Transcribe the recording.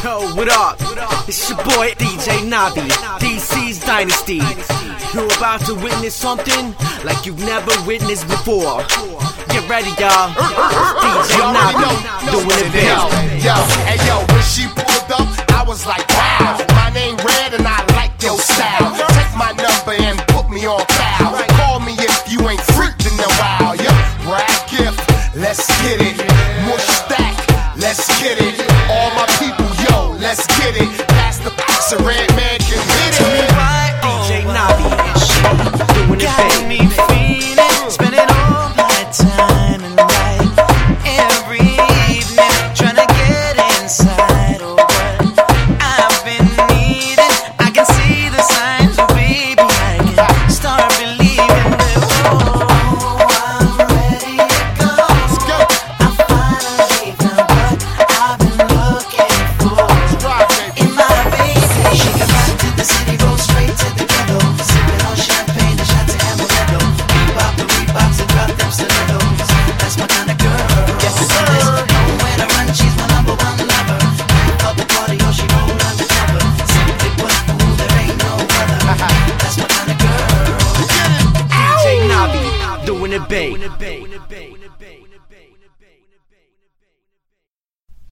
Yo, what up? It's your boy DJ Nabi, DC's Dynasty. You're about to witness something like you've never witnessed before. Get ready, y'all. DJ Nabi doing it big. Hey yo, when she pulled up, I was like, wow. My name Red and I like your style. Take my number and put me on file. Call me if you ain't freaked in a while. Brad gift, let's get it. Mush stack, let's get it. All my people, yo, let's get it. Pass the so Red Man can hit it. DJ Nabi doing it Got me big. feeling, spending all my time and night, every evening, trying to get inside of what I've been needing. I can see the signs, oh baby, I can start believing that, oh, I'm ready to go. Let's go. I finally found what I've been looking for Drive, baby. in my baby. She can ride to the city, roll straight to the ghetto, sipping on champagne, a shot to Amaretto. Bebop the Reeboks and drop them stilettos. That's my kind of girl. Yes, sir. Nowhere to run, she's my number one lover. Life of the party, oh, she roll undercover. Simply put, ooh, there ain't no other. That's my kind of girl. DJ Nabi doing it big.